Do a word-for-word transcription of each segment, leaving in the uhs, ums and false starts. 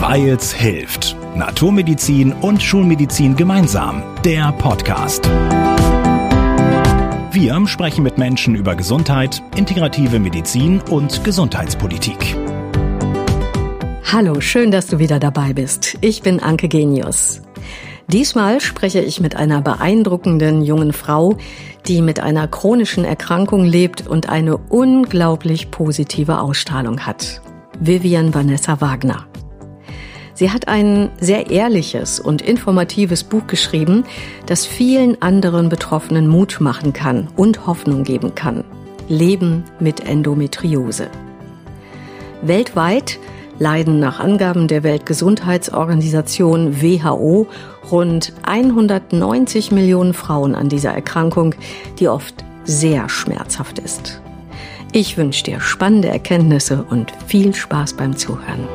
Weils hilft. Naturmedizin und Schulmedizin gemeinsam. Der Podcast. Wir sprechen mit Menschen über Gesundheit, integrative Medizin und Gesundheitspolitik. Hallo, schön, dass du wieder dabei bist. Ich bin Anke Genius. Diesmal spreche ich mit einer beeindruckenden jungen Frau, die mit einer chronischen Erkrankung lebt und eine unglaublich positive Ausstrahlung hat. Vivian Vanessa Wagner. Sie hat ein sehr ehrliches und informatives Buch geschrieben, das vielen anderen Betroffenen Mut machen kann und Hoffnung geben kann. Leben mit Endometriose. Weltweit leiden nach Angaben der Weltgesundheitsorganisation W H O rund hundertneunzig Millionen Frauen an dieser Erkrankung, die oft sehr schmerzhaft ist. Ich wünsche dir spannende Erkenntnisse und viel Spaß beim Zuhören.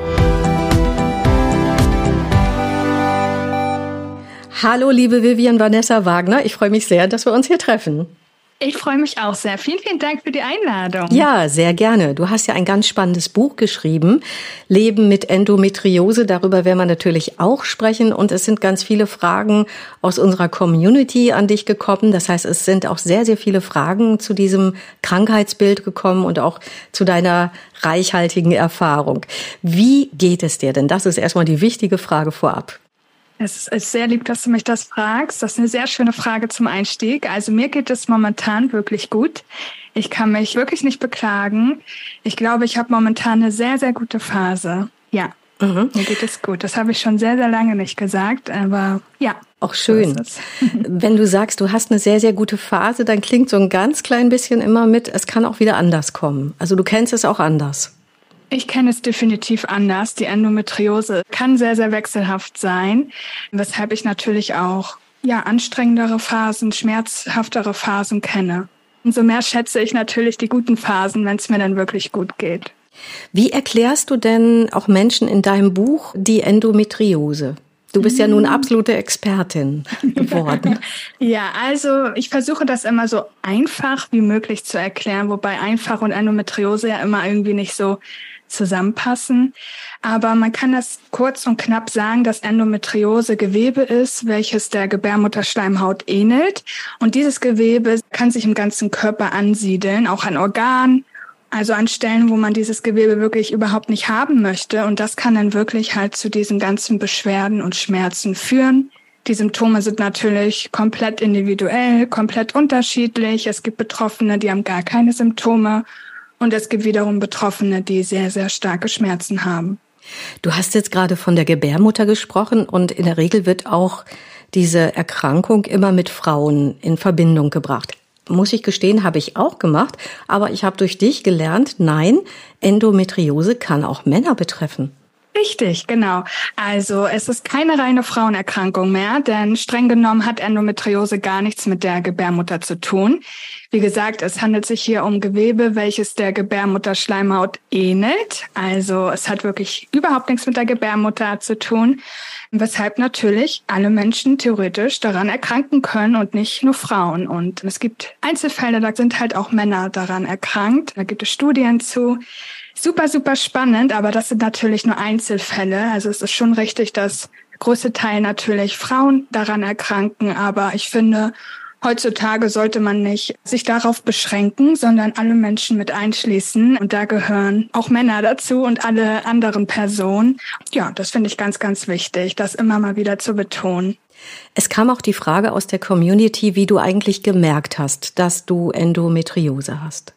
Hallo, liebe Vivian Vanessa Wagner. Ich freue mich sehr, dass wir uns hier treffen. Ich freue mich auch sehr. Vielen, vielen Dank für die Einladung. Ja, sehr gerne. Du hast ja ein ganz spannendes Buch geschrieben, Leben mit Endometriose. Darüber werden wir natürlich auch sprechen. Und es sind ganz viele Fragen aus unserer Community an dich gekommen. Das heißt, es sind auch sehr, sehr viele Fragen zu diesem Krankheitsbild gekommen und auch zu deiner reichhaltigen Erfahrung. Wie geht es dir denn? Das ist erstmal die wichtige Frage vorab. Es ist sehr lieb, dass du mich das fragst. Das ist eine sehr schöne Frage zum Einstieg. Also mir geht es momentan wirklich gut. Ich kann mich wirklich nicht beklagen. Ich glaube, ich habe momentan eine sehr, sehr gute Phase. Ja, mhm. Mir geht es gut. Das habe ich schon sehr, sehr lange nicht gesagt, aber ja. Auch schön. So Wenn du sagst, du hast eine sehr, sehr gute Phase, dann klingt so ein ganz klein bisschen immer mit, es kann auch wieder anders kommen. Also du kennst es auch anders. Ich kenne es definitiv anders. Die Endometriose kann sehr, sehr wechselhaft sein, weshalb ich natürlich auch ja anstrengendere Phasen, schmerzhaftere Phasen kenne. Umso mehr schätze ich natürlich die guten Phasen, wenn es mir dann wirklich gut geht. Wie erklärst du denn auch Menschen in deinem Buch die Endometriose? Du bist ja nun absolute Expertin geworden. Ja, also ich versuche das immer so einfach wie möglich zu erklären, wobei einfach und Endometriose ja immer irgendwie nicht so zusammenpassen. Aber man kann das kurz und knapp sagen, dass Endometriose Gewebe ist, welches der Gebärmutterschleimhaut ähnelt. Und dieses Gewebe kann sich im ganzen Körper ansiedeln, auch an Organen, also an Stellen, wo man dieses Gewebe wirklich überhaupt nicht haben möchte. Und das kann dann wirklich halt zu diesen ganzen Beschwerden und Schmerzen führen. Die Symptome sind natürlich komplett individuell, komplett unterschiedlich. Es gibt Betroffene, die haben gar keine Symptome. Und es gibt wiederum Betroffene, die sehr, sehr starke Schmerzen haben. Du hast jetzt gerade von der Gebärmutter gesprochen und in der Regel wird auch diese Erkrankung immer mit Frauen in Verbindung gebracht. Muss ich gestehen, habe ich auch gemacht, aber ich habe durch dich gelernt, nein, Endometriose kann auch Männer betreffen. Richtig, genau. Also es ist keine reine Frauenerkrankung mehr, denn streng genommen hat Endometriose gar nichts mit der Gebärmutter zu tun. Wie gesagt, es handelt sich hier um Gewebe, welches der Gebärmutterschleimhaut ähnelt. Also es hat wirklich überhaupt nichts mit der Gebärmutter zu tun, weshalb natürlich alle Menschen theoretisch daran erkranken können und nicht nur Frauen. Und es gibt Einzelfälle, da sind halt auch Männer daran erkrankt. Da gibt es Studien zu. Super, super spannend, aber das sind natürlich nur Einzelfälle. Also es ist schon richtig, dass der größte Teil natürlich Frauen daran erkranken. Aber ich finde, heutzutage sollte man nicht sich darauf beschränken, sondern alle Menschen mit einschließen. Und da gehören auch Männer dazu und alle anderen Personen. Ja, das finde ich ganz, ganz wichtig, das immer mal wieder zu betonen. Es kam auch die Frage aus der Community, wie du eigentlich gemerkt hast, dass du Endometriose hast.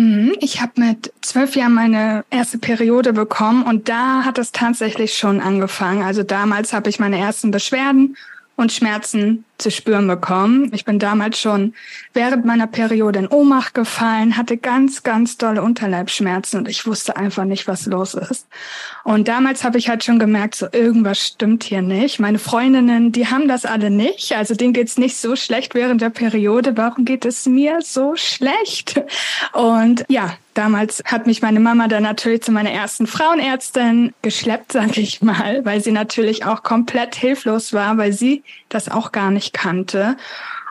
Ich habe mit zwölf Jahren meine erste Periode bekommen und da hat es tatsächlich schon angefangen. Also damals habe ich meine ersten Beschwerden und Schmerzen zu spüren bekommen. Ich bin damals schon während meiner Periode in Ohnmacht gefallen, hatte ganz, ganz dolle Unterleibsschmerzen und ich wusste einfach nicht, was los ist. Und damals habe ich halt schon gemerkt, so irgendwas stimmt hier nicht. Meine Freundinnen, die haben das alle nicht. Also denen geht's nicht so schlecht während der Periode. Warum geht es mir so schlecht? Und ja, damals hat mich meine Mama dann natürlich zu meiner ersten Frauenärztin geschleppt, sage ich mal, weil sie natürlich auch komplett hilflos war, weil sie das auch gar nicht kannte.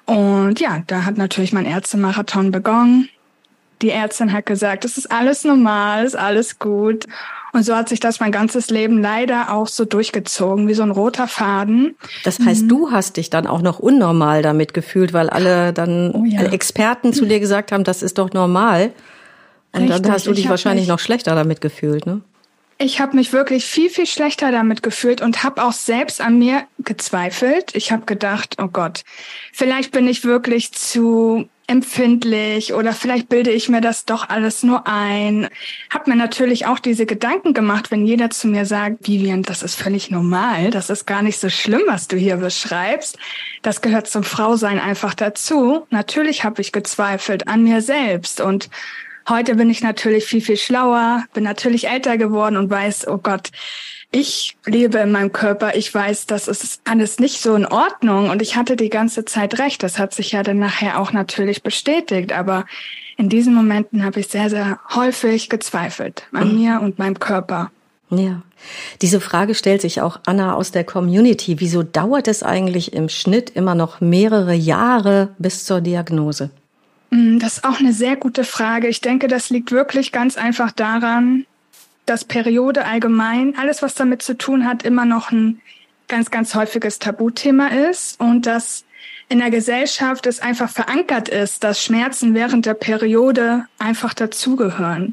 Und ja, da hat natürlich mein Ärztemarathon begonnen. Die Ärztin hat gesagt, es ist alles normal, ist alles gut. Und so hat sich das mein ganzes Leben leider auch so durchgezogen, wie so ein roter Faden. Das heißt, mhm. du hast dich dann auch noch unnormal damit gefühlt, weil alle dann oh ja. Experten zu dir gesagt haben, das ist doch normal. Und Richtig. Dann hast du dich wahrscheinlich mich, noch schlechter damit gefühlt, ne? Ich habe mich wirklich viel, viel schlechter damit gefühlt und habe auch selbst an mir gezweifelt. Ich habe gedacht, oh Gott, vielleicht bin ich wirklich zu empfindlich oder vielleicht bilde ich mir das doch alles nur ein. Hab mir natürlich auch diese Gedanken gemacht, wenn jeder zu mir sagt, Vivian, das ist völlig normal, das ist gar nicht so schlimm, was du hier beschreibst. Das gehört zum Frausein einfach dazu. Natürlich habe ich gezweifelt an mir selbst und heute bin ich natürlich viel, viel schlauer, bin natürlich älter geworden und weiß, oh Gott, ich lebe in meinem Körper, ich weiß, das ist alles nicht so in Ordnung und ich hatte die ganze Zeit recht. Das hat sich ja dann nachher auch natürlich bestätigt, aber in diesen Momenten habe ich sehr, sehr häufig gezweifelt an mhm. mir und meinem Körper. Ja, diese Frage stellt sich auch Anna aus der Community. Wieso dauert es eigentlich im Schnitt immer noch mehrere Jahre bis zur Diagnose? Das ist auch eine sehr gute Frage. Ich denke, das liegt wirklich ganz einfach daran, dass Periode allgemein, alles was damit zu tun hat, immer noch ein ganz, ganz häufiges Tabuthema ist und dass in der Gesellschaft es einfach verankert ist, dass Schmerzen während der Periode einfach dazugehören.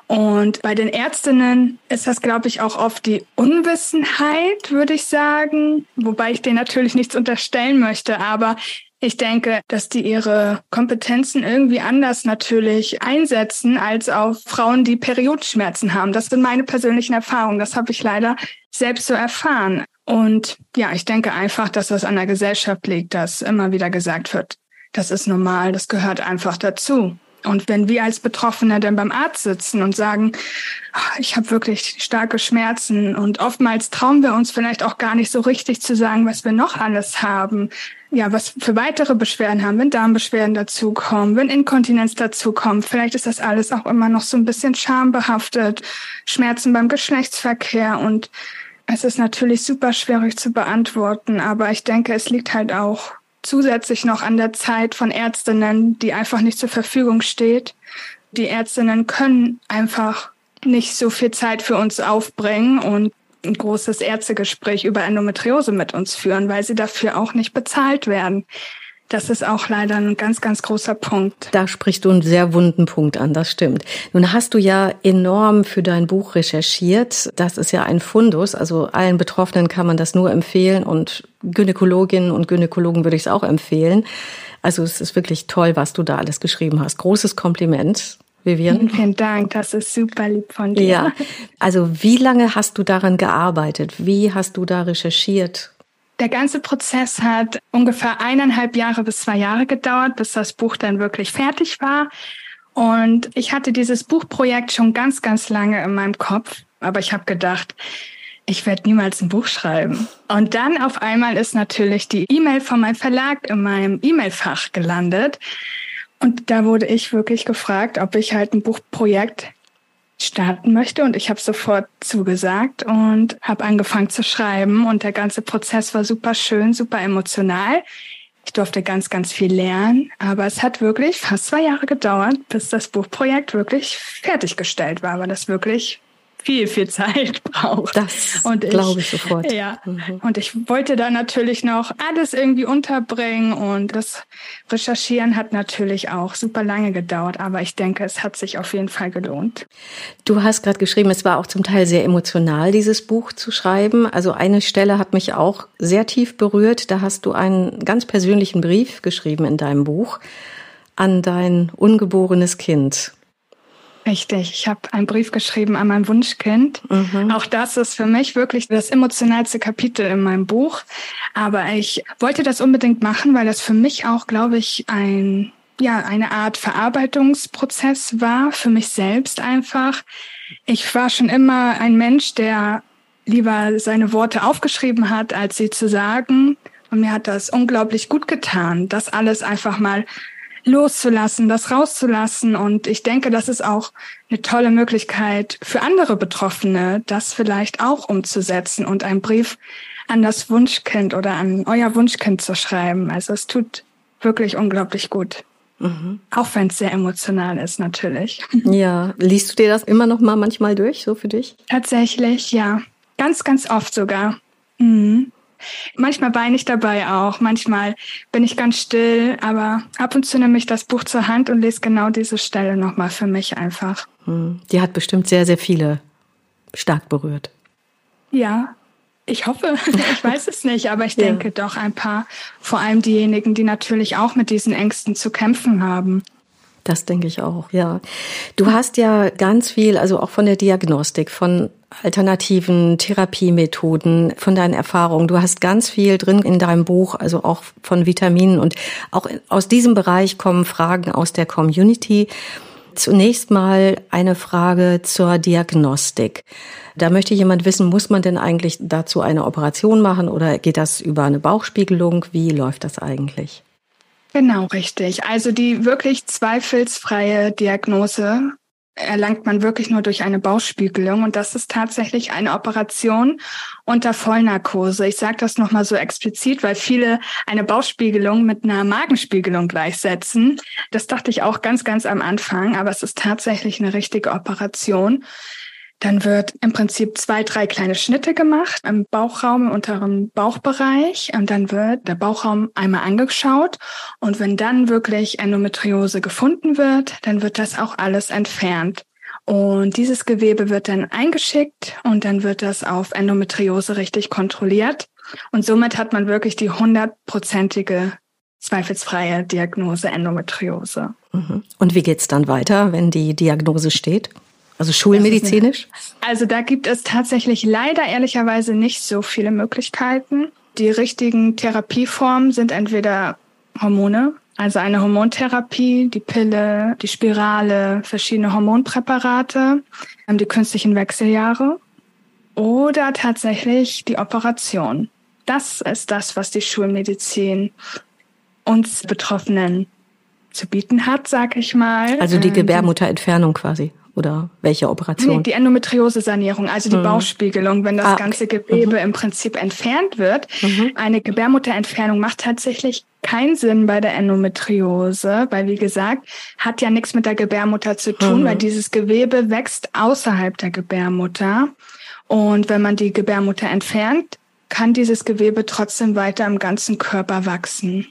Und bei den Ärztinnen ist das, glaube ich, auch oft die Unwissenheit, würde ich sagen, wobei ich denen natürlich nichts unterstellen möchte, aber ich denke, dass die ihre Kompetenzen irgendwie anders natürlich einsetzen als auf Frauen, die Periodenschmerzen haben. Das sind meine persönlichen Erfahrungen. Das habe ich leider selbst so erfahren. Und ja, ich denke einfach, dass das an der Gesellschaft liegt, dass immer wieder gesagt wird, das ist normal, das gehört einfach dazu. Und wenn wir als Betroffene dann beim Arzt sitzen und sagen, ich habe wirklich starke Schmerzen und oftmals trauen wir uns vielleicht auch gar nicht so richtig zu sagen, was wir noch alles haben, ja, was für weitere Beschwerden haben, wenn Darmbeschwerden dazukommen, wenn Inkontinenz dazukommt. Vielleicht ist das alles auch immer noch so ein bisschen schambehaftet, Schmerzen beim Geschlechtsverkehr und es ist natürlich super schwierig zu beantworten, aber ich denke, es liegt halt auch zusätzlich noch an der Zeit von Ärztinnen, die einfach nicht zur Verfügung steht. Die Ärztinnen können einfach nicht so viel Zeit für uns aufbringen und ein großes Ärztegespräch über Endometriose mit uns führen, weil sie dafür auch nicht bezahlt werden. Das ist auch leider ein ganz, ganz großer Punkt. Da sprichst du einen sehr wunden Punkt an, das stimmt. Nun hast du ja enorm für dein Buch recherchiert. Das ist ja ein Fundus, also allen Betroffenen kann man das nur empfehlen und Gynäkologinnen und Gynäkologen würde ich es auch empfehlen. Also es ist wirklich toll, was du da alles geschrieben hast. Großes Kompliment, Vivian. Vielen, vielen Dank, das ist super lieb von dir. Ja, also wie lange hast du daran gearbeitet? Wie hast du da recherchiert? Der ganze Prozess hat ungefähr eineinhalb Jahre bis zwei Jahre gedauert, bis das Buch dann wirklich fertig war. Und ich hatte dieses Buchprojekt schon ganz, ganz lange in meinem Kopf. Aber ich habe gedacht, ich werde niemals ein Buch schreiben. Und dann auf einmal ist natürlich die E-Mail von meinem Verlag in meinem E-Mail-Fach gelandet. Und da wurde ich wirklich gefragt, ob ich halt ein Buchprojekt starten möchte und ich habe sofort zugesagt und habe angefangen zu schreiben und der ganze Prozess war super schön, super emotional. Ich durfte ganz, ganz viel lernen, aber es hat wirklich fast zwei Jahre gedauert, bis das Buchprojekt wirklich fertiggestellt war, weil das wirklich viel, viel Zeit braucht. Das glaube ich sofort. Ja, mhm. Und ich wollte da natürlich noch alles irgendwie unterbringen und das Recherchieren hat natürlich auch super lange gedauert, aber ich denke, es hat sich auf jeden Fall gelohnt. Du hast gerade geschrieben, es war auch zum Teil sehr emotional, dieses Buch zu schreiben. Also eine Stelle hat mich auch sehr tief berührt. Da hast du einen ganz persönlichen Brief geschrieben in deinem Buch an dein ungeborenes Kind. Richtig, ich habe einen Brief geschrieben an mein Wunschkind. Mhm. Auch das ist für mich wirklich das emotionalste Kapitel in meinem Buch. Aber ich wollte das unbedingt machen, weil das für mich auch, glaube ich, ein ja eine Art Verarbeitungsprozess war, für mich selbst einfach. Ich war schon immer ein Mensch, der lieber seine Worte aufgeschrieben hat, als sie zu sagen. Und mir hat das unglaublich gut getan, das alles einfach mal loszulassen, das rauszulassen. Und ich denke, das ist auch eine tolle Möglichkeit für andere Betroffene, das vielleicht auch umzusetzen und einen Brief an das Wunschkind oder an euer Wunschkind zu schreiben. Also es tut wirklich unglaublich gut. Mhm. Auch wenn es sehr emotional ist, natürlich. Ja, liest du dir das immer noch mal manchmal durch, so für dich? Tatsächlich, ja. Ganz, ganz oft sogar. Mhm. Manchmal weine ich dabei auch, manchmal bin ich ganz still, aber ab und zu nehme ich das Buch zur Hand und lese genau diese Stelle nochmal für mich einfach. Die hat bestimmt sehr, sehr viele stark berührt. Ja, ich hoffe, ich weiß es nicht, aber ich denke ja. doch ein paar, vor allem diejenigen, die natürlich auch mit diesen Ängsten zu kämpfen haben. Das denke ich auch, ja. Du hast ja ganz viel, also auch von der Diagnostik, von alternativen Therapiemethoden, von deinen Erfahrungen. Du hast ganz viel drin in deinem Buch, also auch von Vitaminen. Und auch aus diesem Bereich kommen Fragen aus der Community. Zunächst mal eine Frage zur Diagnostik. Da möchte jemand wissen, muss man denn eigentlich dazu eine Operation machen oder geht das über eine Bauchspiegelung? Wie läuft das eigentlich? Genau, richtig. Also die wirklich zweifelsfreie Diagnose erlangt man wirklich nur durch eine Bauchspiegelung und das ist tatsächlich eine Operation unter Vollnarkose. Ich sage das nochmal so explizit, weil viele eine Bauchspiegelung mit einer Magenspiegelung gleichsetzen. Das dachte ich auch ganz, ganz am Anfang, aber es ist tatsächlich eine richtige Operation. Dann wird im Prinzip zwei, drei kleine Schnitte gemacht im Bauchraum, im unteren Bauchbereich. Und dann wird der Bauchraum einmal angeschaut. Und wenn dann wirklich Endometriose gefunden wird, dann wird das auch alles entfernt. Und dieses Gewebe wird dann eingeschickt und dann wird das auf Endometriose richtig kontrolliert. Und somit hat man wirklich die hundertprozentige zweifelsfreie Diagnose Endometriose. Und wie geht's dann weiter, wenn die Diagnose steht? Also schulmedizinisch? Also da gibt es tatsächlich leider ehrlicherweise nicht so viele Möglichkeiten. Die richtigen Therapieformen sind entweder Hormone, also eine Hormontherapie, die Pille, die Spirale, verschiedene Hormonpräparate, die künstlichen Wechseljahre oder tatsächlich die Operation. Das ist das, was die Schulmedizin uns Betroffenen zu bieten hat, sag ich mal. Also die Gebärmutterentfernung quasi. Oder welche Operation? Nee, die Endometriose-Sanierung, also die mhm. Bauchspiegelung, wenn das ah, ganze Gewebe mhm. im Prinzip entfernt wird. Mhm. Eine Gebärmutterentfernung macht tatsächlich keinen Sinn bei der Endometriose, weil wie gesagt, hat ja nichts mit der Gebärmutter zu tun, mhm. weil dieses Gewebe wächst außerhalb der Gebärmutter. Und wenn man die Gebärmutter entfernt, kann dieses Gewebe trotzdem weiter im ganzen Körper wachsen.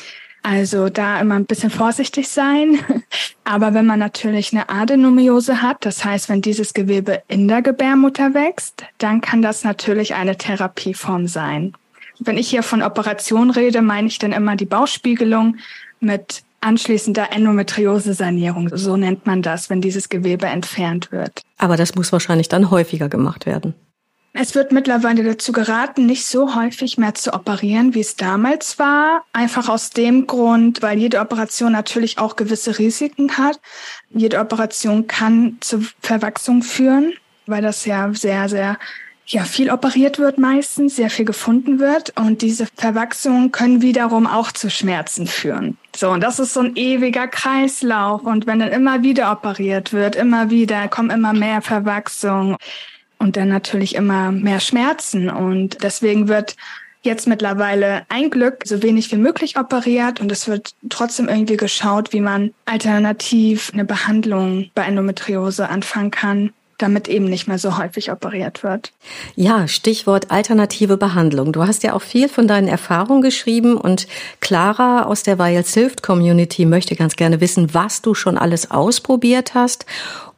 Also da immer ein bisschen vorsichtig sein. Aber wenn man natürlich eine Adenomiose hat, das heißt, wenn dieses Gewebe in der Gebärmutter wächst, dann kann das natürlich eine Therapieform sein. Wenn ich hier von Operation rede, meine ich dann immer die Bauchspiegelung mit anschließender Endometriose-Sanierung. So nennt man das, wenn dieses Gewebe entfernt wird. Aber das muss wahrscheinlich dann häufiger gemacht werden. Es wird mittlerweile dazu geraten, nicht so häufig mehr zu operieren, wie es damals war. Einfach aus dem Grund, weil jede Operation natürlich auch gewisse Risiken hat. Jede Operation kann zu Verwachsung führen, weil das ja sehr, sehr ja viel operiert wird meistens, sehr viel gefunden wird. Und diese Verwachsungen können wiederum auch zu Schmerzen führen. So, und das ist so ein ewiger Kreislauf. Und wenn dann immer wieder operiert wird, immer wieder, kommen immer mehr Verwachsungen. Und dann natürlich immer mehr Schmerzen. Und deswegen wird jetzt mittlerweile ein Glück so wenig wie möglich operiert. Und es wird trotzdem irgendwie geschaut, wie man alternativ eine Behandlung bei Endometriose anfangen kann, damit eben nicht mehr so häufig operiert wird. Ja, Stichwort alternative Behandlung. Du hast ja auch viel von deinen Erfahrungen geschrieben und Clara aus der Weils Hilft Community möchte ganz gerne wissen, was du schon alles ausprobiert hast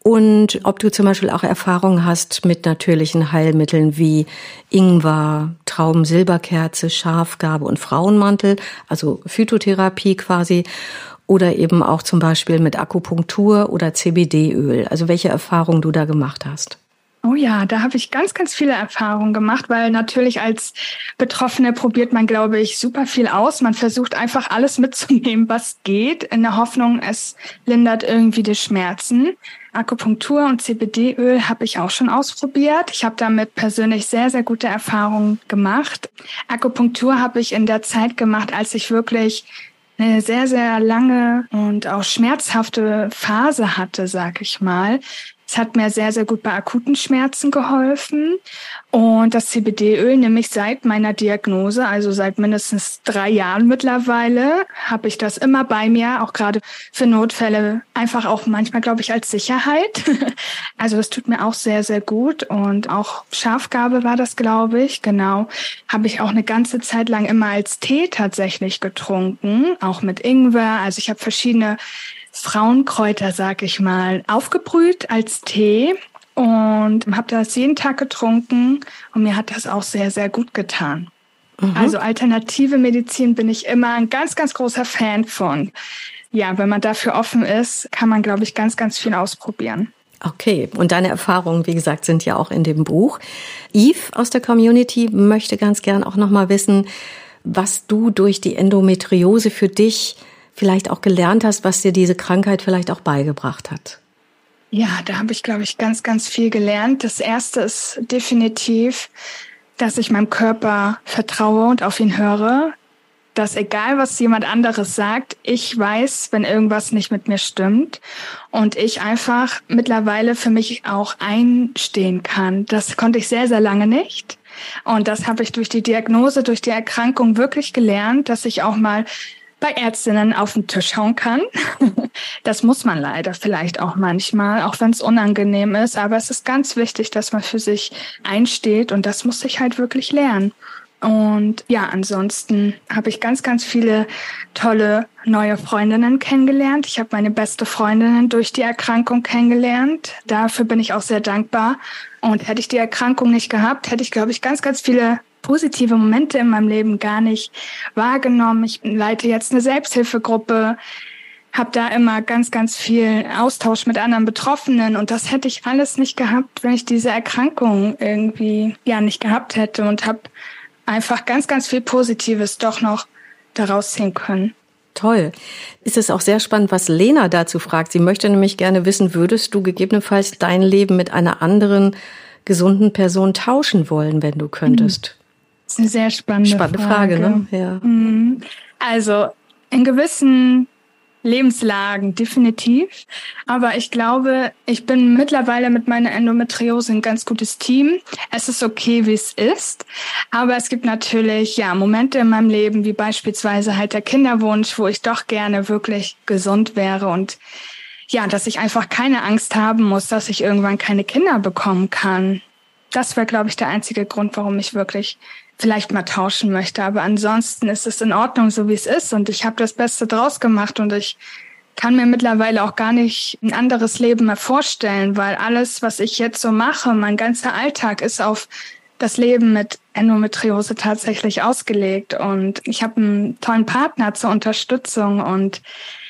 und ob du zum Beispiel auch Erfahrungen hast mit natürlichen Heilmitteln wie Ingwer, Traubensilberkerze, Schafgarbe und Frauenmantel, also Phytotherapie quasi. Oder eben auch zum Beispiel mit Akupunktur oder C B D-Öl. Also welche Erfahrungen du da gemacht hast? Oh ja, da habe ich ganz, ganz viele Erfahrungen gemacht, weil natürlich als Betroffene probiert man, glaube ich, super viel aus. Man versucht einfach alles mitzunehmen, was geht, in der Hoffnung, es lindert irgendwie die Schmerzen. Akupunktur und C B D-Öl habe ich auch schon ausprobiert. Ich habe damit persönlich sehr, sehr gute Erfahrungen gemacht. Akupunktur habe ich in der Zeit gemacht, als ich wirklich eine sehr, sehr lange und auch schmerzhafte Phase hatte, sag ich mal. Es hat mir sehr, sehr gut bei akuten Schmerzen geholfen. Und das C B D-Öl nehme ich seit meiner Diagnose, also seit mindestens drei Jahren mittlerweile, habe ich das immer bei mir, auch gerade für Notfälle, einfach auch manchmal, glaube ich, als Sicherheit. Also das tut mir auch sehr, sehr gut. Und auch Schafgarbe war das, glaube ich, genau. Habe ich auch eine ganze Zeit lang immer als Tee tatsächlich getrunken, auch mit Ingwer. Also ich habe verschiedene Frauenkräuter, sag ich mal, aufgebrüht als Tee und habe das jeden Tag getrunken und mir hat das auch sehr, sehr gut getan. Mhm. Also alternative Medizin bin ich immer ein ganz, ganz großer Fan von. Ja, wenn man dafür offen ist, kann man, glaube ich, ganz, ganz viel ausprobieren. Okay, und deine Erfahrungen, wie gesagt, sind ja auch in dem Buch. Yves aus der Community möchte ganz gern auch noch mal wissen, was du durch die Endometriose für dich vielleicht auch gelernt hast, was dir diese Krankheit vielleicht auch beigebracht hat. Ja, da habe ich, glaube ich, ganz, ganz viel gelernt. Das Erste ist definitiv, dass ich meinem Körper vertraue und auf ihn höre. Dass egal, was jemand anderes sagt, ich weiß, wenn irgendwas nicht mit mir stimmt. Und ich einfach mittlerweile für mich auch einstehen kann. Das konnte ich sehr, sehr lange nicht. Und das habe ich durch die Diagnose, durch die Erkrankung wirklich gelernt, dass ich auch mal bei Ärztinnen auf den Tisch hauen kann. Das muss man leider vielleicht auch manchmal, auch wenn es unangenehm ist. Aber es ist ganz wichtig, dass man für sich einsteht und das muss ich halt wirklich lernen. Und ja, ansonsten habe ich ganz, ganz viele tolle neue Freundinnen kennengelernt. Ich habe meine beste Freundin durch die Erkrankung kennengelernt. Dafür bin ich auch sehr dankbar. Und hätte ich die Erkrankung nicht gehabt, hätte ich, glaube ich, ganz, ganz viele positive Momente in meinem Leben gar nicht wahrgenommen. Ich leite jetzt eine Selbsthilfegruppe, habe da immer ganz, ganz viel Austausch mit anderen Betroffenen und das hätte ich alles nicht gehabt, wenn ich diese Erkrankung irgendwie ja nicht gehabt hätte und habe einfach ganz, ganz viel Positives doch noch daraus ziehen können. Toll. Ist es auch sehr spannend, was Lena dazu fragt. Sie möchte nämlich gerne wissen, würdest du gegebenenfalls dein Leben mit einer anderen gesunden Person tauschen wollen, wenn du könntest? Das ist eine sehr spannende, spannende Frage. Frage, ne? Ja. Also in gewissen Lebenslagen definitiv. Aber ich glaube, ich bin mittlerweile mit meiner Endometriose ein ganz gutes Team. Es ist okay, wie es ist. Aber es gibt natürlich ja Momente in meinem Leben, wie beispielsweise halt der Kinderwunsch, wo ich doch gerne wirklich gesund wäre und ja, dass ich einfach keine Angst haben muss, dass ich irgendwann keine Kinder bekommen kann. Das wäre, glaube ich, der einzige Grund, warum ich wirklich vielleicht mal tauschen möchte. Aber ansonsten ist es in Ordnung, so wie es ist. Und ich habe das Beste draus gemacht. Und ich kann mir mittlerweile auch gar nicht ein anderes Leben mehr vorstellen, weil alles, was ich jetzt so mache, mein ganzer Alltag ist auf das Leben mit Endometriose tatsächlich ausgelegt. Und ich habe einen tollen Partner zur Unterstützung. Und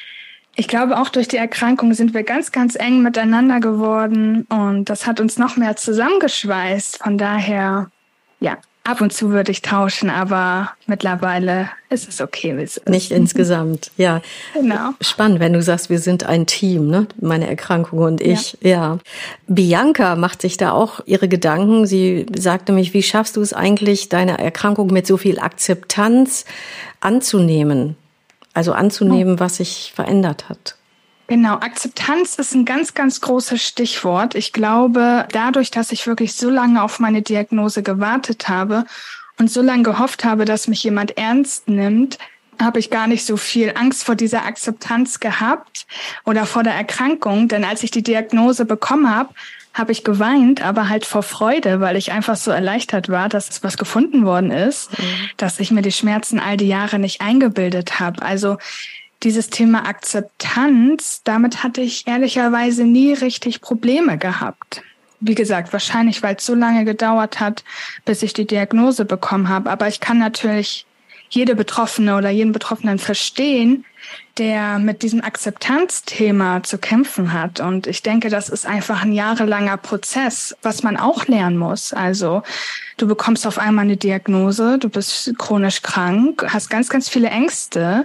ich glaube, auch durch die Erkrankung sind wir ganz, ganz eng miteinander geworden. Und das hat uns noch mehr zusammengeschweißt. Von daher, ja. Ab und zu würde ich tauschen, aber mittlerweile ist es okay, wie es ist. Nicht insgesamt, ja. Genau. Spannend, wenn du sagst, wir sind ein Team, ne? Meine Erkrankung und ich, ja. ja. Bianca macht sich da auch ihre Gedanken. Sie sagt nämlich, wie schaffst du es eigentlich, deine Erkrankung mit so viel Akzeptanz anzunehmen? Also anzunehmen, oh. was sich verändert hat. Genau, Akzeptanz ist ein ganz, ganz großes Stichwort. Ich glaube, dadurch, dass ich wirklich so lange auf meine Diagnose gewartet habe und so lange gehofft habe, dass mich jemand ernst nimmt, habe ich gar nicht so viel Angst vor dieser Akzeptanz gehabt oder vor der Erkrankung. Denn als ich die Diagnose bekommen habe, habe ich geweint, aber halt vor Freude, weil ich einfach so erleichtert war, dass es was gefunden worden ist, mhm. dass ich mir die Schmerzen all die Jahre nicht eingebildet habe. Also dieses Thema Akzeptanz, damit hatte ich ehrlicherweise nie richtig Probleme gehabt. Wie gesagt, wahrscheinlich, weil es so lange gedauert hat, bis ich die Diagnose bekommen habe. Aber ich kann natürlich jede Betroffene oder jeden Betroffenen verstehen, der mit diesem Akzeptanzthema zu kämpfen hat. Und ich denke, das ist einfach ein jahrelanger Prozess, was man auch lernen muss. Also du bekommst auf einmal eine Diagnose, du bist chronisch krank, hast ganz, ganz viele Ängste.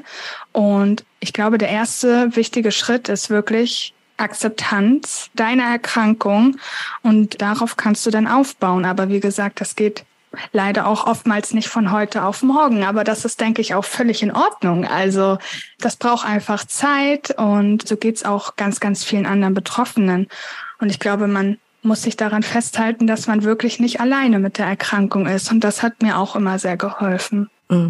Und ich glaube, der erste wichtige Schritt ist wirklich Akzeptanz deiner Erkrankung. Und darauf kannst du dann aufbauen. Aber wie gesagt, das geht leider auch oftmals nicht von heute auf morgen. Aber das ist, denke ich, auch völlig in Ordnung. Also das braucht einfach Zeit und so geht's auch ganz, ganz vielen anderen Betroffenen. Und ich glaube, man muss sich daran festhalten, dass man wirklich nicht alleine mit der Erkrankung ist. Und das hat mir auch immer sehr geholfen.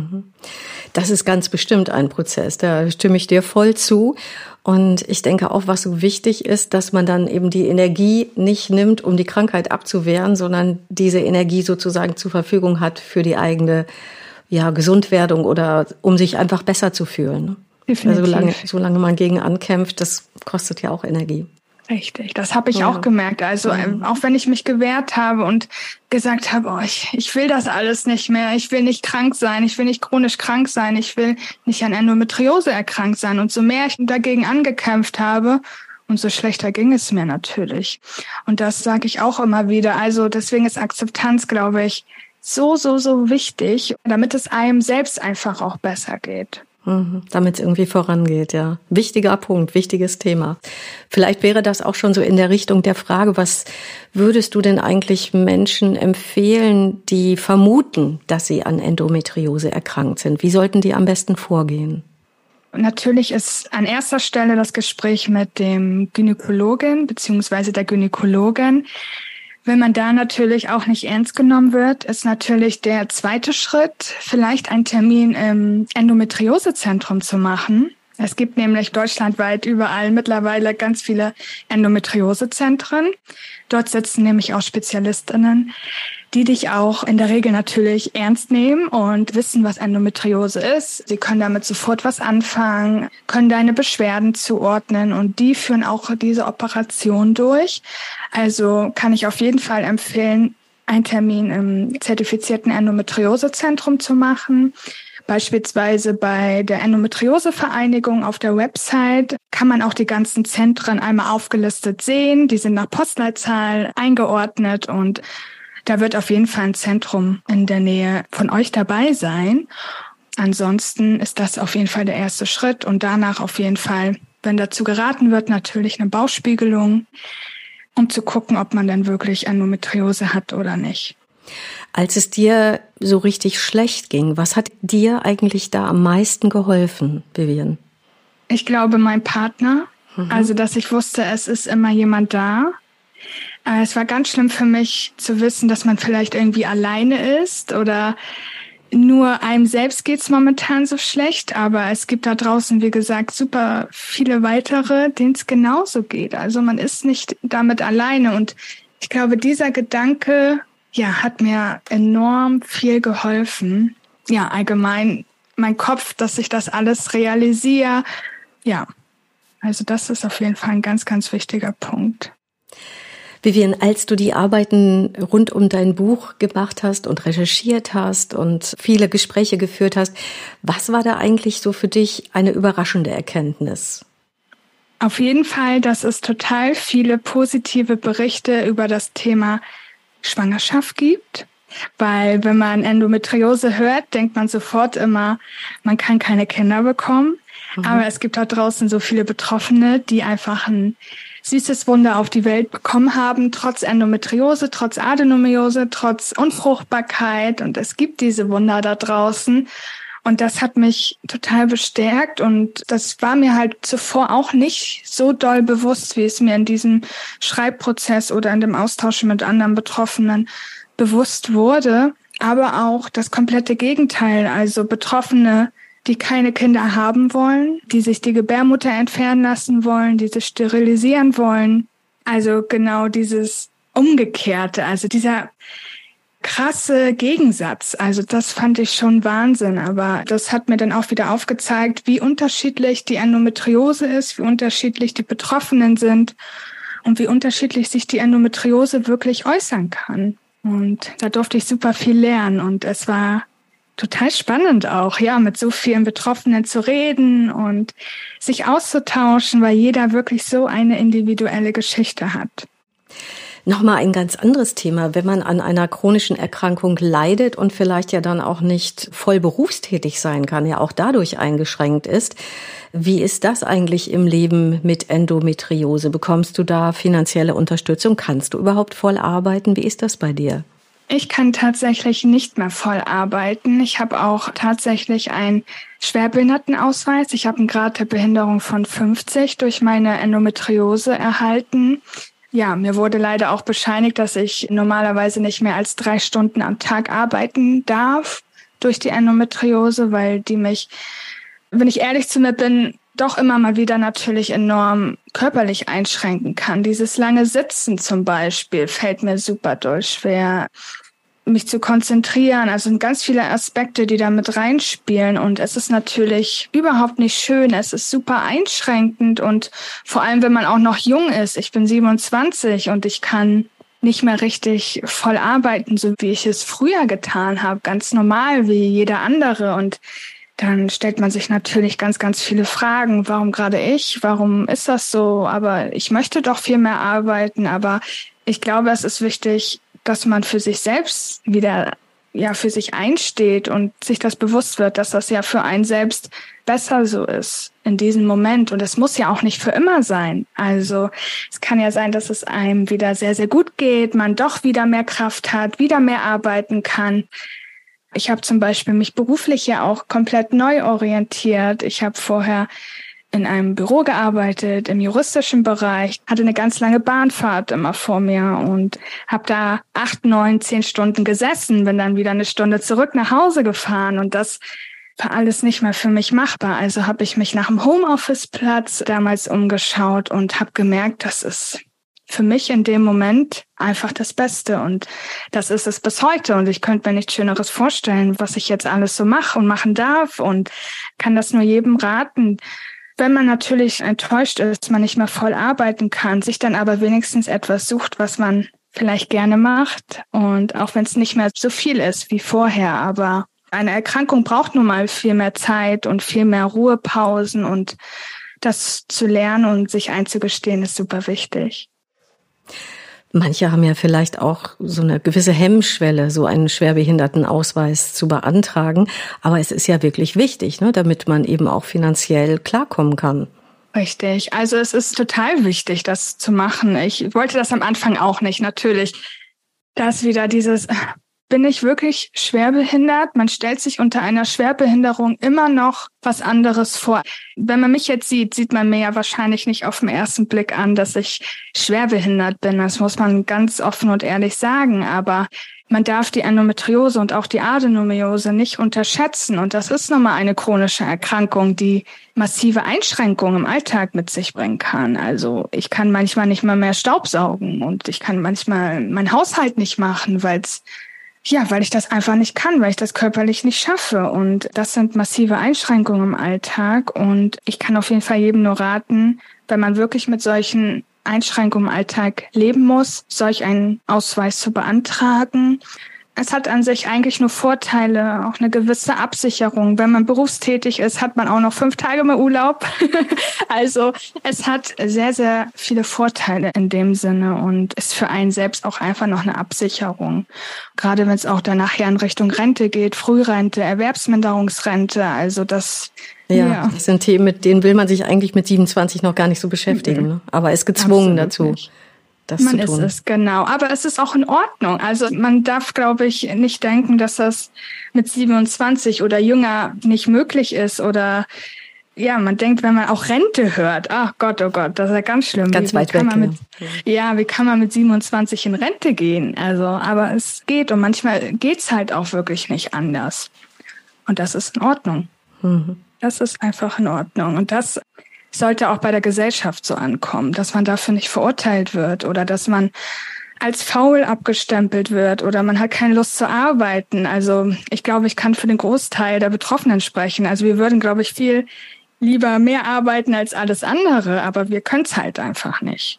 Das ist ganz bestimmt ein Prozess, da stimme ich dir voll zu. Und ich denke auch, was so wichtig ist, dass man dann eben die Energie nicht nimmt, um die Krankheit abzuwehren, sondern diese Energie sozusagen zur Verfügung hat für die eigene ja, Gesundwerdung oder um sich einfach besser zu fühlen. Definitiv. Also solange, solange man gegen ankämpft, das kostet ja auch Energie. Richtig, das habe ich ja. auch gemerkt. Also ja. auch wenn ich mich gewehrt habe und gesagt habe, oh, ich, ich will das alles nicht mehr, ich will nicht krank sein, ich will nicht chronisch krank sein, ich will nicht an Endometriose erkrankt sein. Und so mehr ich dagegen angekämpft habe, umso schlechter ging es mir natürlich. Und das sage ich auch immer wieder. Also deswegen ist Akzeptanz, glaube ich, so, so, so wichtig, damit es einem selbst einfach auch besser geht. Damit es irgendwie vorangeht, ja. Wichtiger Punkt, wichtiges Thema. Vielleicht wäre das auch schon so in der Richtung der Frage, was würdest du denn eigentlich Menschen empfehlen, die vermuten, dass sie an Endometriose erkrankt sind? Wie sollten die am besten vorgehen? Natürlich ist an erster Stelle das Gespräch mit dem Gynäkologen bzw. der Gynäkologin. Wenn man da natürlich auch nicht ernst genommen wird, ist natürlich der zweite Schritt, vielleicht einen Termin im Endometriosezentrum zu machen. Es gibt nämlich deutschlandweit überall mittlerweile ganz viele Endometriosezentren. Dort sitzen nämlich auch Spezialistinnen, die dich auch in der Regel natürlich ernst nehmen und wissen, was Endometriose ist. Sie können damit sofort was anfangen, können deine Beschwerden zuordnen und die führen auch diese Operation durch. Also kann ich auf jeden Fall empfehlen, einen Termin im zertifizierten Endometriosezentrum zu machen. Beispielsweise bei der Endometriosevereinigung auf der Website kann man auch die ganzen Zentren einmal aufgelistet sehen. Die sind nach Postleitzahl eingeordnet und da wird auf jeden Fall ein Zentrum in der Nähe von euch dabei sein. Ansonsten ist das auf jeden Fall der erste Schritt und danach auf jeden Fall, wenn dazu geraten wird, natürlich eine Bauchspiegelung, um zu gucken, ob man dann wirklich Endometriose hat oder nicht. Als es dir so richtig schlecht ging, was hat dir eigentlich da am meisten geholfen, Vivian? Ich glaube, mein Partner. Mhm. Also, dass ich wusste, es ist immer jemand da. Es war ganz schlimm für mich zu wissen, dass man vielleicht irgendwie alleine ist oder nur einem selbst geht's momentan so schlecht. Aber es gibt da draußen, wie gesagt, super viele weitere, denen es genauso geht. Also man ist nicht damit alleine. Und ich glaube, dieser Gedanke ja, hat mir enorm viel geholfen. Ja, allgemein mein Kopf, dass ich das alles realisiere. Ja, also das ist auf jeden Fall ein ganz, ganz wichtiger Punkt. Vivian, als du die Arbeiten rund um dein Buch gemacht hast und recherchiert hast und viele Gespräche geführt hast, was war da eigentlich so für dich eine überraschende Erkenntnis? Auf jeden Fall, dass es total viele positive Berichte über das Thema Schwangerschaft gibt, weil wenn man Endometriose hört, denkt man sofort immer, man kann keine Kinder bekommen. Mhm. Aber es gibt da draußen so viele Betroffene, die einfach ein süßes Wunder auf die Welt bekommen haben, trotz Endometriose, trotz Adenomiose, trotz Unfruchtbarkeit. Und es gibt diese Wunder da draußen. Und das hat mich total bestärkt und das war mir halt zuvor auch nicht so doll bewusst, wie es mir in diesem Schreibprozess oder in dem Austausch mit anderen Betroffenen bewusst wurde. Aber auch das komplette Gegenteil, also Betroffene, die keine Kinder haben wollen, die sich die Gebärmutter entfernen lassen wollen, die sich sterilisieren wollen. Also genau dieses Umgekehrte, also dieser krasse Gegensatz. Also das fand ich schon Wahnsinn, aber das hat mir dann auch wieder aufgezeigt, wie unterschiedlich die Endometriose ist, wie unterschiedlich die Betroffenen sind und wie unterschiedlich sich die Endometriose wirklich äußern kann. Und da durfte ich super viel lernen und es war total spannend auch, ja, mit so vielen Betroffenen zu reden und sich auszutauschen, weil jeder wirklich so eine individuelle Geschichte hat. Nochmal ein ganz anderes Thema, wenn man an einer chronischen Erkrankung leidet und vielleicht ja dann auch nicht voll berufstätig sein kann, ja auch dadurch eingeschränkt ist. Wie ist das eigentlich im Leben mit Endometriose? Bekommst du da finanzielle Unterstützung? Kannst du überhaupt voll arbeiten? Wie ist das bei dir? Ich kann tatsächlich nicht mehr voll arbeiten. Ich habe auch tatsächlich einen Schwerbehindertenausweis. Ich habe einen Grad der Behinderung von fünfzig durch meine Endometriose erhalten. Ja, mir wurde leider auch bescheinigt, dass ich normalerweise nicht mehr als drei Stunden am Tag arbeiten darf durch die Endometriose, weil die mich, wenn ich ehrlich zu mir bin, doch immer mal wieder natürlich enorm körperlich einschränken kann. Dieses lange Sitzen zum Beispiel fällt mir super doll schwer, mich zu konzentrieren. Also sind ganz viele Aspekte, die da mit reinspielen. Und es ist natürlich überhaupt nicht schön. Es ist super einschränkend. Und vor allem, wenn man auch noch jung ist. Ich bin siebenundzwanzig und ich kann nicht mehr richtig voll arbeiten, so wie ich es früher getan habe. Ganz normal, wie jeder andere. Und dann stellt man sich natürlich ganz, ganz viele Fragen. Warum gerade ich? Warum ist das so? Aber ich möchte doch viel mehr arbeiten. Aber ich glaube, es ist wichtig, dass man für sich selbst wieder ja für sich einsteht und sich das bewusst wird, dass das ja für einen selbst besser so ist in diesem Moment. Und es muss ja auch nicht für immer sein. Also es kann ja sein, dass es einem wieder sehr, sehr gut geht, man doch wieder mehr Kraft hat, wieder mehr arbeiten kann. Ich habe zum Beispiel mich beruflich ja auch komplett neu orientiert. Ich habe vorher in einem Büro gearbeitet, im juristischen Bereich, hatte eine ganz lange Bahnfahrt immer vor mir und habe da acht, neun, zehn Stunden gesessen, bin dann wieder eine Stunde zurück nach Hause gefahren und das war alles nicht mehr für mich machbar. Also habe ich mich nach dem Homeoffice-Platz damals umgeschaut und habe gemerkt, das ist für mich in dem Moment einfach das Beste und das ist es bis heute und ich könnte mir nichts Schöneres vorstellen, was ich jetzt alles so mache und machen darf und kann das nur jedem raten. Wenn man natürlich enttäuscht ist, man nicht mehr voll arbeiten kann, sich dann aber wenigstens etwas sucht, was man vielleicht gerne macht. Und auch wenn es nicht mehr so viel ist wie vorher, aber eine Erkrankung braucht nun mal viel mehr Zeit und viel mehr Ruhepausen und das zu lernen und sich einzugestehen ist super wichtig. Manche haben ja vielleicht auch so eine gewisse Hemmschwelle, so einen Schwerbehindertenausweis zu beantragen. Aber es ist ja wirklich wichtig, ne, damit man eben auch finanziell klarkommen kann. Richtig. Also es ist total wichtig, das zu machen. Ich wollte das am Anfang auch nicht, natürlich. Da ist wieder dieses, bin ich wirklich schwerbehindert? Man stellt sich unter einer Schwerbehinderung immer noch was anderes vor. Wenn man mich jetzt sieht, sieht man mir ja wahrscheinlich nicht auf den ersten Blick an, dass ich schwerbehindert bin. Das muss man ganz offen und ehrlich sagen. Aber man darf die Endometriose und auch die Adenomiose nicht unterschätzen. Und das ist nochmal eine chronische Erkrankung, die massive Einschränkungen im Alltag mit sich bringen kann. Also ich kann manchmal nicht mal mehr Staubsaugen und ich kann manchmal meinen Haushalt nicht machen, weil es Ja, weil ich das einfach nicht kann, weil ich das körperlich nicht schaffe. Und das sind massive Einschränkungen im Alltag. Und ich kann auf jeden Fall jedem nur raten, wenn man wirklich mit solchen Einschränkungen im Alltag leben muss, solch einen Ausweis zu beantragen. Es hat an sich eigentlich nur Vorteile, auch eine gewisse Absicherung. Wenn man berufstätig ist, hat man auch noch fünf Tage mehr Urlaub. Also es hat sehr, sehr viele Vorteile in dem Sinne und ist für einen selbst auch einfach noch eine Absicherung. Gerade wenn es auch dann nachher in Richtung Rente geht, Frührente, Erwerbsminderungsrente, also das... Ja, ja, das sind Themen, mit denen will man sich eigentlich mit siebenundzwanzig noch gar nicht so beschäftigen, mhm. ne? Aber ist gezwungen Absolut dazu. Nicht. Das man zu tun. ist es, genau. Aber es ist auch in Ordnung. Also man darf, glaube ich, nicht denken, dass das mit siebenundzwanzig oder jünger nicht möglich ist. Oder ja, man denkt, wenn man auch Rente hört, ach Gott, oh Gott, das ist ja ganz schlimm. Ganz wie, weit wie kann weg, man mit, ja. ja, wie kann man mit siebenundzwanzig in Rente gehen? Also, aber es geht und manchmal geht's halt auch wirklich nicht anders. Und das ist in Ordnung. Mhm. Das ist einfach in Ordnung. Und das sollte auch bei der Gesellschaft so ankommen, dass man dafür nicht verurteilt wird oder dass man als faul abgestempelt wird oder man hat keine Lust zu arbeiten. Also ich glaube, ich kann für den Großteil der Betroffenen sprechen. Also wir würden, glaube ich, viel lieber mehr arbeiten als alles andere, aber wir können es halt einfach nicht.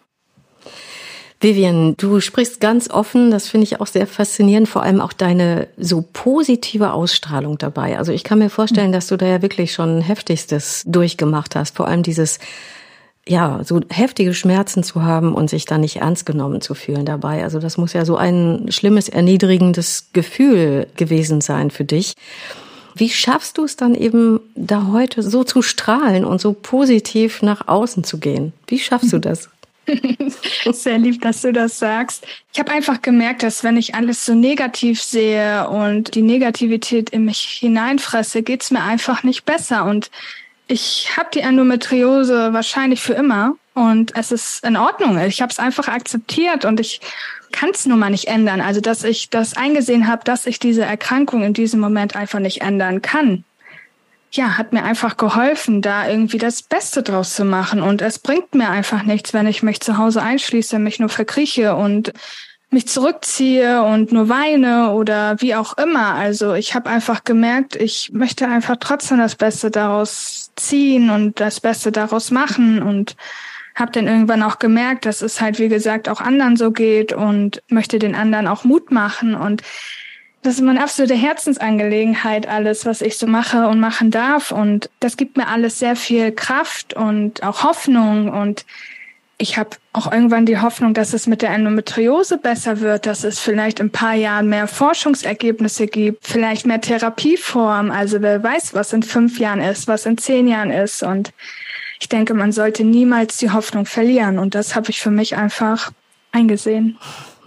Vivian, du sprichst ganz offen, das finde ich auch sehr faszinierend, vor allem auch deine so positive Ausstrahlung dabei. Also ich kann mir vorstellen, dass du da ja wirklich schon Heftigstes durchgemacht hast, vor allem dieses, ja, so heftige Schmerzen zu haben und sich dann nicht ernst genommen zu fühlen dabei. Also das muss ja so ein schlimmes, erniedrigendes Gefühl gewesen sein für dich. Wie schaffst du es dann eben, da heute so zu strahlen und so positiv nach außen zu gehen? Wie schaffst du das? Sehr lieb, dass du das sagst. Ich habe einfach gemerkt, dass wenn ich alles so negativ sehe und die Negativität in mich hineinfresse, geht's mir einfach nicht besser. Und ich habe die Endometriose wahrscheinlich für immer. und es ist in Ordnung. Ich habe es einfach akzeptiert und ich kann es nun mal nicht ändern. Also, dass ich das eingesehen habe, dass ich diese Erkrankung in diesem Moment einfach nicht ändern kann. Ja, hat mir einfach geholfen, da irgendwie das Beste draus zu machen. Und es bringt mir einfach nichts, wenn ich mich zu Hause einschließe, mich nur verkrieche und mich zurückziehe und nur weine oder wie auch immer. Also ich habe einfach gemerkt, ich möchte einfach trotzdem das Beste daraus ziehen und das Beste daraus machen und habe dann irgendwann auch gemerkt, dass es halt, wie gesagt, auch anderen so geht und möchte den anderen auch Mut machen. Und das ist meine absolute Herzensangelegenheit, alles, was ich so mache und machen darf. Und das gibt mir alles sehr viel Kraft und auch Hoffnung. Und ich habe auch irgendwann die Hoffnung, dass es mit der Endometriose besser wird, dass es vielleicht in ein paar Jahren mehr Forschungsergebnisse gibt, vielleicht mehr Therapieformen. Also wer weiß, was in fünf Jahren ist, was in zehn Jahren ist. Und ich denke, man sollte niemals die Hoffnung verlieren. Und das habe ich für mich einfach eingesehen.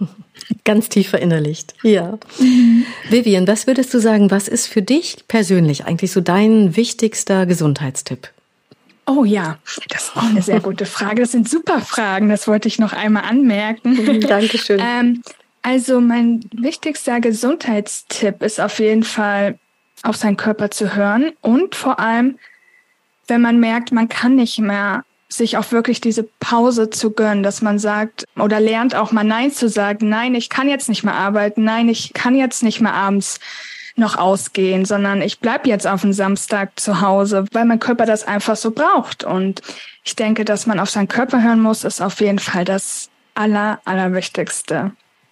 Ganz tief verinnerlicht. Ja. Mhm. Vivian, was würdest du sagen, was ist für dich persönlich eigentlich so dein wichtigster Gesundheitstipp? Oh ja, das ist auch eine sehr gute Frage. Das sind super Fragen, das wollte ich noch einmal anmerken. Dankeschön. ähm, also mein wichtigster Gesundheitstipp ist auf jeden Fall, auf seinen Körper zu hören und vor allem, wenn man merkt, man kann nicht mehr, sich auch wirklich diese Pause zu gönnen, dass man sagt oder lernt auch mal Nein zu sagen. Nein, ich kann jetzt nicht mehr arbeiten. Nein, ich kann jetzt nicht mehr abends noch ausgehen, sondern ich bleib jetzt auf den Samstag zu Hause, weil mein Körper das einfach so braucht. Und ich denke, dass man auf seinen Körper hören muss, ist auf jeden Fall das Aller, Allerwichtigste.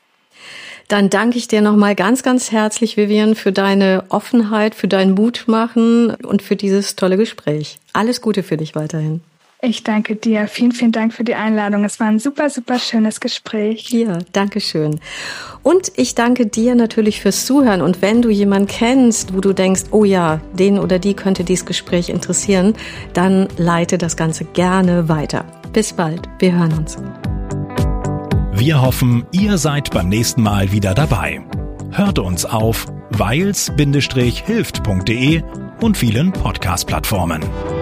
Dann danke ich dir nochmal ganz, ganz herzlich, Vivian, für deine Offenheit, für dein Mutmachen und für dieses tolle Gespräch. Alles Gute für dich weiterhin. Ich danke dir. Vielen, vielen Dank für die Einladung. Es war ein super, super schönes Gespräch. Ja, danke schön. Und ich danke dir natürlich fürs Zuhören. Und wenn du jemanden kennst, wo du denkst, oh ja, den oder die könnte dieses Gespräch interessieren, dann leite das Ganze gerne weiter. Bis bald. Wir hören uns. Wir hoffen, ihr seid beim nächsten Mal wieder dabei. Hört uns auf weils Bindestrich hilft Punkt de und vielen Podcast-Plattformen.